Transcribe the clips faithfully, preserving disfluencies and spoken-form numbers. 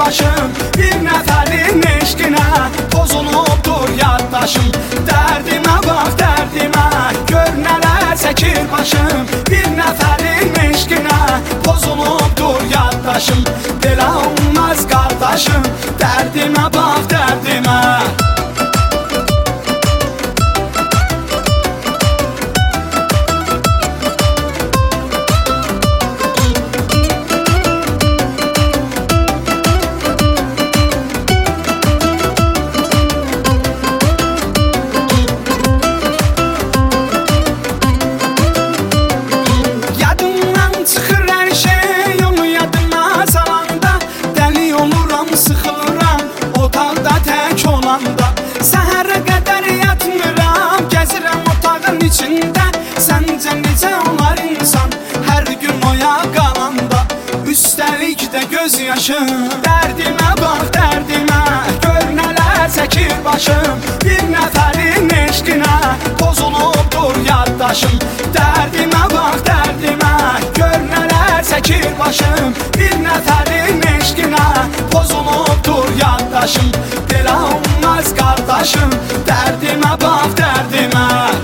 başım, bir nəfərin eşqinə pozulubdur yaddaşım. Dərdimə bax, dərdimə, gör nələr çəkir başım, bir nəfərin eşqinə pozulubdur yaddaşım. Belə olmaz qardaşım, dərdimə bax, dərdimə. Səhərə qədər yatmıram, gəzirəm otağın içində. Səncə necə olar insan hər gün oya qalanda, üstəlik də göz yaşım. Dərdimə bax, dərdimə, gör nələr çəkir başım, bir nəfərin eşqinə pozulubdur yaddaşım. Dərdimə bax, dərdimə, gör nələr çəkir başım, bir nəfərin eşqinə pozulubdur yaddaşım. Belə olmaz qardaşım, dərdimə bax, dərdimə.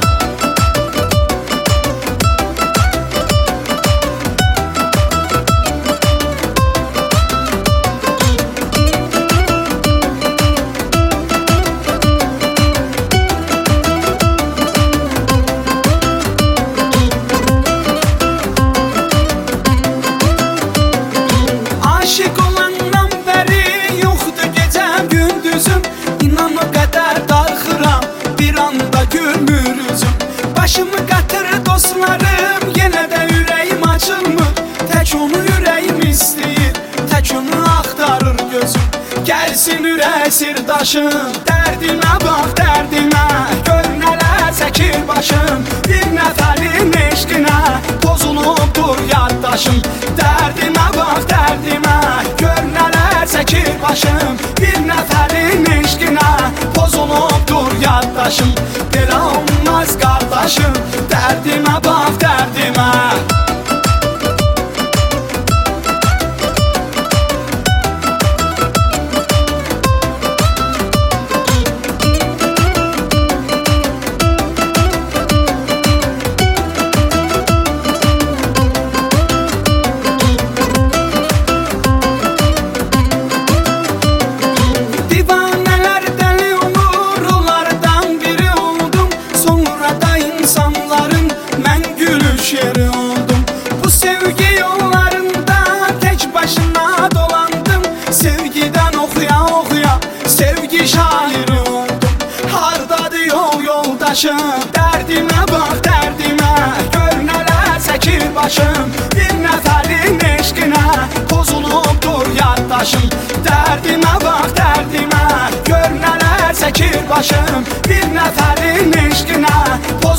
Aşık olandan bəri yoxdur gecəm gündüzüm, İnan o qədər darxıram, bir anda gülmür üzüm. Başımı qatır dostlarım, yenə də ürəyim açılmır. Tək onu ürəyim istəyir, tək onu axtarır gözüm. Gəlsin ürək sirdaşım, dərdimə bax, dərdimə, gör nələr çəkir başım, bir nəfərin eşqinə pozulubdur yaddaşım. Dərdimə bax, dərdimə, gör nələr çəkir başım, bir nəfərin eşqinə pozulubdur yaddaşım. Belə olmaz qardaşım, dərdimə bax, dərdimə. Bu sevgi yollarında tek başına dolandım. Sevgiden okuya okuya sevgi şairi oldum. Hardadır yol yoldaşım, dərdimə bax, dərdimə, gör nələr çəkir başım, bir nəfərin eşqinə pozulubdur yaddaşım. Dərdimə bax, dərdimə, gör nələr çəkir başım, bir nəfərin eşqinə pozulubdur